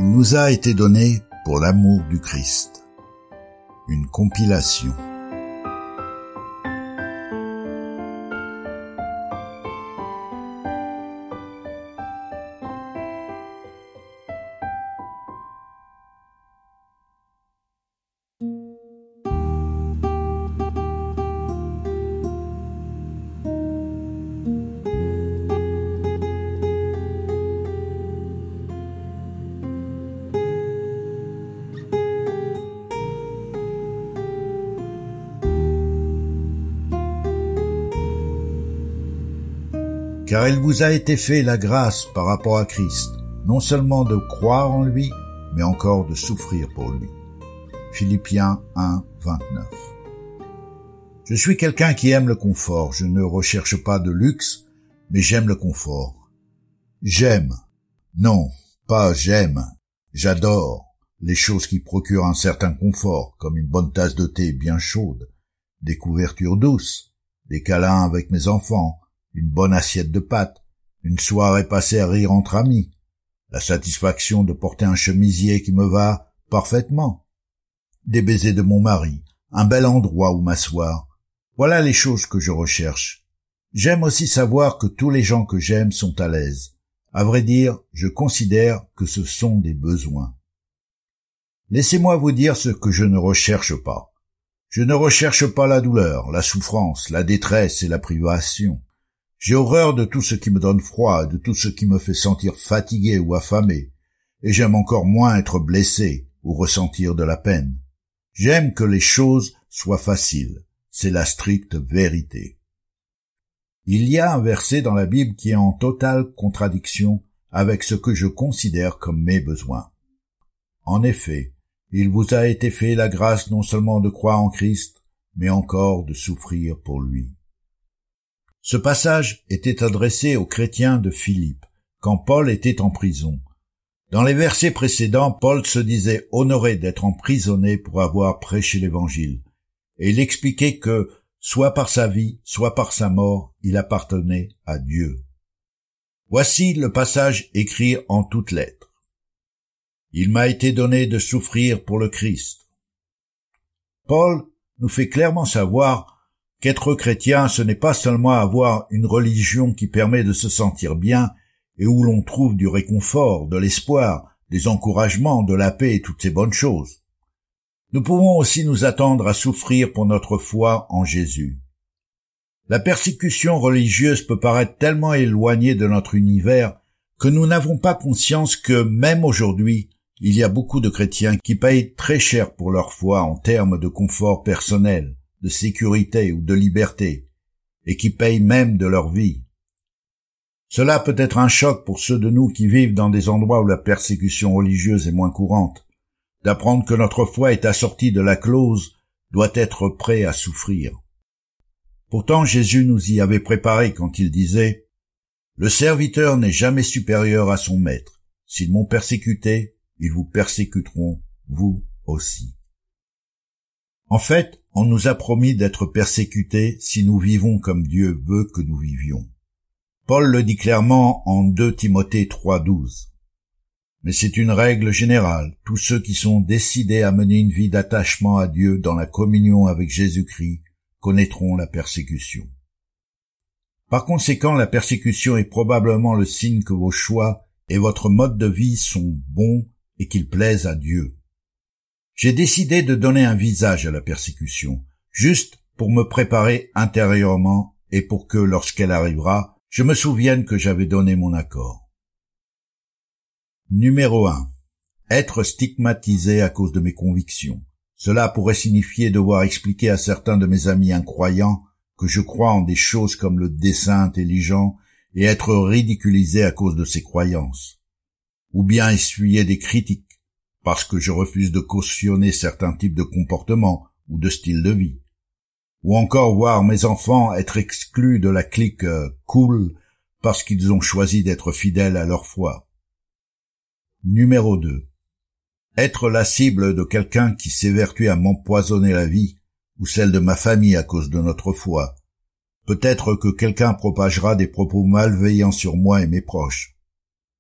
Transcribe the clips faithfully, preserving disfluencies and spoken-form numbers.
Il nous a été donné pour l'amour du Christ. Une compilation. Car il vous a été fait la grâce par rapport à Christ, non seulement de croire en lui, mais encore de souffrir pour lui. Philippiens un, vingt-neuf. Je suis quelqu'un qui aime le confort. Je ne recherche pas de luxe, mais j'aime le confort. J'aime. Non, pas j'aime. J'adore les choses qui procurent un certain confort, comme une bonne tasse de thé bien chaude, des couvertures douces, des câlins avec mes enfants, une bonne assiette de pâtes, une soirée passée à rire entre amis, la satisfaction de porter un chemisier qui me va parfaitement, des baisers de mon mari, un bel endroit où m'asseoir. Voilà les choses que je recherche. J'aime aussi savoir que tous les gens que j'aime sont à l'aise. À vrai dire, je considère que ce sont des besoins. Laissez-moi vous dire ce que je ne recherche pas. Je ne recherche pas la douleur, la souffrance, la détresse et la privation. J'ai horreur de tout ce qui me donne froid, de tout ce qui me fait sentir fatigué ou affamé, et j'aime encore moins être blessé ou ressentir de la peine. J'aime que les choses soient faciles, c'est la stricte vérité. Il y a un verset dans la Bible qui est en totale contradiction avec ce que je considère comme mes besoins. En effet, il vous a été fait la grâce non seulement de croire en Christ, mais encore de souffrir pour lui. Ce passage était adressé aux chrétiens de Philippe, quand Paul était en prison. Dans les versets précédents, Paul se disait honoré d'être emprisonné pour avoir prêché l'Évangile, et il expliquait que, soit par sa vie, soit par sa mort, il appartenait à Dieu. Voici le passage écrit en toutes lettres. Il m'a été donné de souffrir pour le Christ. Paul nous fait clairement savoir qu'être chrétien, ce n'est pas seulement avoir une religion qui permet de se sentir bien et où l'on trouve du réconfort, de l'espoir, des encouragements, de la paix et toutes ces bonnes choses. Nous pouvons aussi nous attendre à souffrir pour notre foi en Jésus. La persécution religieuse peut paraître tellement éloignée de notre univers que nous n'avons pas conscience que, même aujourd'hui, il y a beaucoup de chrétiens qui payent très cher pour leur foi en termes de confort personnel, de sécurité ou de liberté, et qui payent même de leur vie. Cela peut être un choc pour ceux de nous qui vivent dans des endroits où la persécution religieuse est moins courante, d'apprendre que notre foi est assortie de la clause « doit être prêt à souffrir ». Pourtant Jésus nous y avait préparé quand il disait « Le serviteur n'est jamais supérieur à son maître. S'ils m'ont persécuté, ils vous persécuteront, vous aussi. » En fait, on nous a promis d'être persécutés si nous vivons comme Dieu veut que nous vivions. Paul le dit clairement en deux Timothée trois, douze. Mais c'est une règle générale. Tous ceux qui sont décidés à mener une vie d'attachement à Dieu dans la communion avec Jésus-Christ connaîtront la persécution. Par conséquent, la persécution est probablement le signe que vos choix et votre mode de vie sont bons et qu'ils plaisent à Dieu. J'ai décidé de donner un visage à la persécution, juste pour me préparer intérieurement et pour que, lorsqu'elle arrivera, je me souvienne que j'avais donné mon accord. Numéro un. Être stigmatisé à cause de mes convictions. Cela pourrait signifier devoir expliquer à certains de mes amis incroyants que je crois en des choses comme le dessin intelligent et être ridiculisé à cause de ces croyances. Ou bien essuyer des critiques parce que je refuse de cautionner certains types de comportements ou de style de vie. Ou encore voir mes enfants être exclus de la clique euh, cool parce qu'ils ont choisi d'être fidèles à leur foi. Numéro deux. Être la cible de quelqu'un qui s'évertue à m'empoisonner la vie ou celle de ma famille à cause de notre foi. Peut-être que quelqu'un propagera des propos malveillants sur moi et mes proches.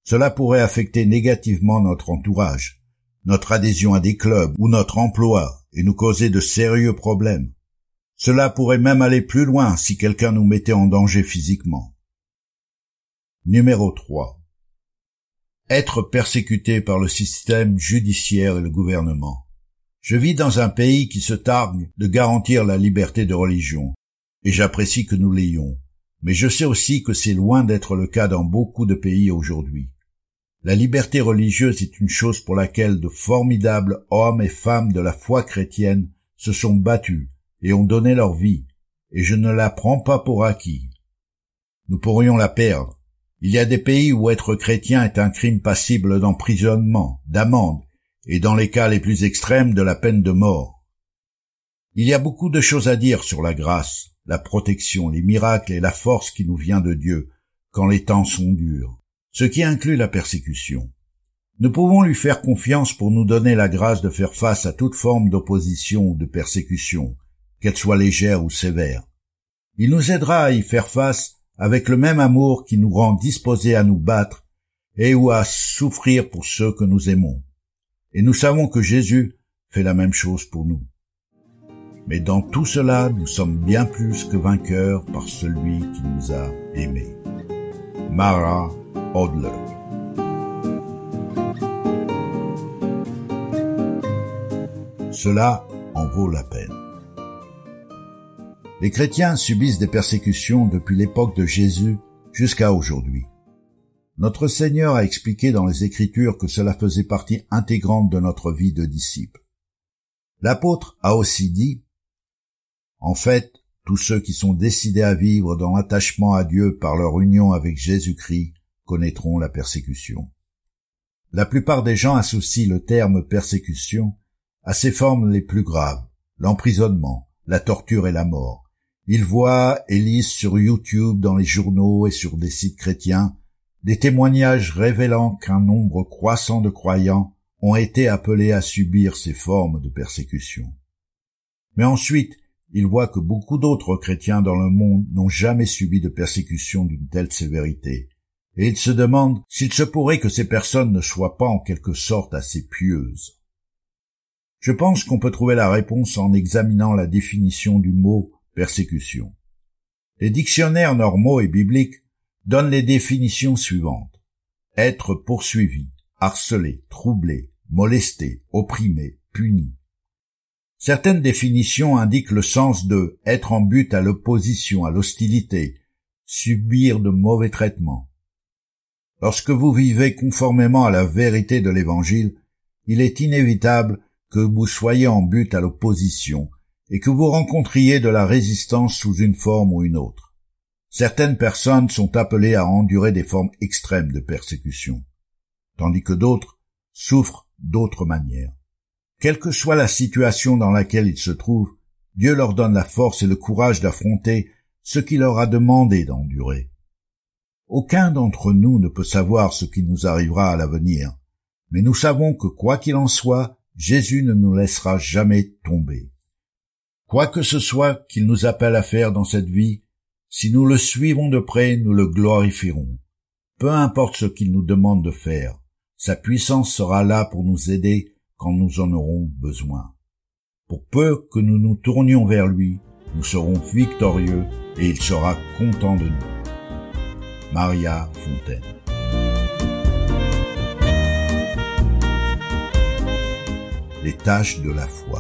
Cela pourrait affecter négativement notre entourage, notre adhésion à des clubs ou notre emploi et nous causer de sérieux problèmes. Cela pourrait même aller plus loin si quelqu'un nous mettait en danger physiquement. Numéro trois. Être persécuté par le système judiciaire et le gouvernement. Je vis dans un pays qui se targue de garantir la liberté de religion, et j'apprécie que nous l'ayons, mais je sais aussi que c'est loin d'être le cas dans beaucoup de pays aujourd'hui. La liberté religieuse est une chose pour laquelle de formidables hommes et femmes de la foi chrétienne se sont battus et ont donné leur vie, et je ne la prends pas pour acquis. Nous pourrions la perdre. Il y a des pays où être chrétien est un crime passible d'emprisonnement, d'amende, et dans les cas les plus extrêmes de la peine de mort. Il y a beaucoup de choses à dire sur la grâce, la protection, les miracles et la force qui nous vient de Dieu quand les temps sont durs, ce qui inclut la persécution. Nous pouvons lui faire confiance pour nous donner la grâce de faire face à toute forme d'opposition ou de persécution, qu'elle soit légère ou sévère. Il nous aidera à y faire face avec le même amour qui nous rend disposés à nous battre et ou à souffrir pour ceux que nous aimons. Et nous savons que Jésus fait la même chose pour nous. Mais dans tout cela, nous sommes bien plus que vainqueurs par celui qui nous a aimés. Mara Odler. Cela en vaut la peine. Les chrétiens subissent des persécutions depuis l'époque de Jésus jusqu'à aujourd'hui. Notre Seigneur a expliqué dans les Écritures que cela faisait partie intégrante de notre vie de disciple. L'apôtre a aussi dit, « En fait, tous ceux qui sont décidés à vivre dans l'attachement à Dieu par leur union avec Jésus-Christ connaîtront la persécution. » La plupart des gens associent le terme persécution à ses formes les plus graves, l'emprisonnement, la torture et la mort. Ils voient et lisent sur YouTube, dans les journaux et sur des sites chrétiens, des témoignages révélant qu'un nombre croissant de croyants ont été appelés à subir ces formes de persécution. Mais ensuite, ils voient que beaucoup d'autres chrétiens dans le monde n'ont jamais subi de persécution d'une telle sévérité, et ils se demandent s'il se pourrait que ces personnes ne soient pas en quelque sorte assez pieuses. Je pense qu'on peut trouver la réponse en examinant la définition du mot persécution. Les dictionnaires normaux et bibliques donnent les définitions suivantes. Être poursuivi, harcelé, troublé, molesté, opprimé, puni. Certaines définitions indiquent le sens de être en but à l'opposition, à l'hostilité, subir de mauvais traitements. Lorsque vous vivez conformément à la vérité de l'Évangile, il est inévitable que vous soyez en but à l'opposition et que vous rencontriez de la résistance sous une forme ou une autre. Certaines personnes sont appelées à endurer des formes extrêmes de persécution, tandis que d'autres souffrent d'autres manières. Quelle que soit la situation dans laquelle ils se trouvent, Dieu leur donne la force et le courage d'affronter ce qu'il leur a demandé d'endurer. Aucun d'entre nous ne peut savoir ce qui nous arrivera à l'avenir, mais nous savons que quoi qu'il en soit, Jésus ne nous laissera jamais tomber. Quoi que ce soit qu'il nous appelle à faire dans cette vie, si nous le suivons de près, nous le glorifierons. Peu importe ce qu'il nous demande de faire, sa puissance sera là pour nous aider quand nous en aurons besoin. Pour peu que nous nous tournions vers lui, nous serons victorieux et il sera content de nous. Maria Fontaine. Les tâches de la foi.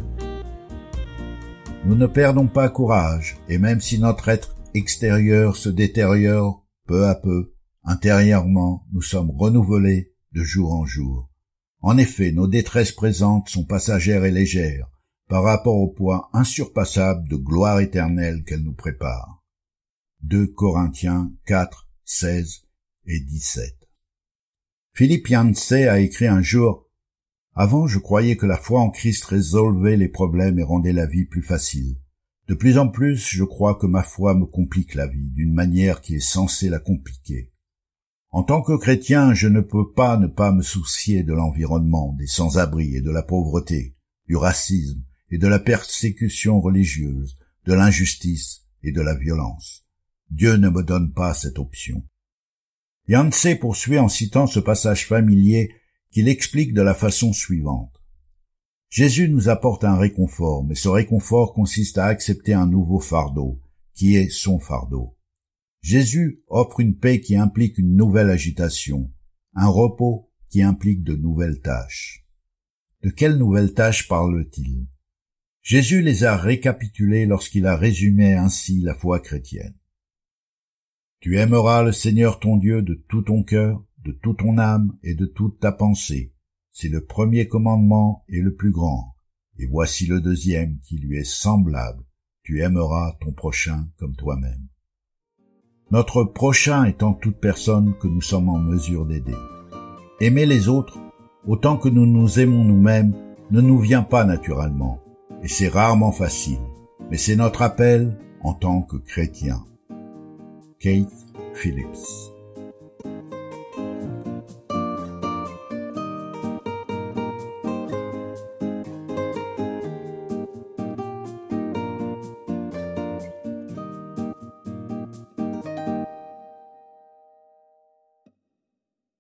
Nous ne perdons pas courage, et même si notre être extérieur se détériore peu à peu, intérieurement, nous sommes renouvelés de jour en jour. En effet, nos détresses présentes sont passagères et légères par rapport au poids insurpassable de gloire éternelle qu'elles nous préparent. deux Corinthiens quatre, seize et dix-sept. Philippe Yancey a écrit un jour « Avant, je croyais que la foi en Christ résolvait les problèmes et rendait la vie plus facile. De plus en plus, je crois que ma foi me complique la vie d'une manière qui est censée la compliquer. En tant que chrétien, je ne peux pas ne pas me soucier de l'environnement, des sans-abri et de la pauvreté, du racisme et de la persécution religieuse, de l'injustice et de la violence. Dieu ne me donne pas cette option. Yancey poursuit en citant ce passage familier qu'il explique de la façon suivante. Jésus nous apporte un réconfort, mais ce réconfort consiste à accepter un nouveau fardeau, qui est son fardeau. Jésus offre une paix qui implique une nouvelle agitation, un repos qui implique de nouvelles tâches. De quelles nouvelles tâches parle-t-il? Jésus les a récapitulées lorsqu'il a résumé ainsi la foi chrétienne. Tu aimeras le Seigneur ton Dieu de tout ton cœur, de toute ton âme et de toute ta pensée. C'est le premier commandement et le plus grand. Et voici le deuxième qui lui est semblable. Tu aimeras ton prochain comme toi-même. Notre prochain étant toute personne que nous sommes en mesure d'aider. Aimer les autres, autant que nous nous aimons nous-mêmes, ne nous vient pas naturellement. Et c'est rarement facile. Mais c'est notre appel en tant que chrétiens. Keith Phillips.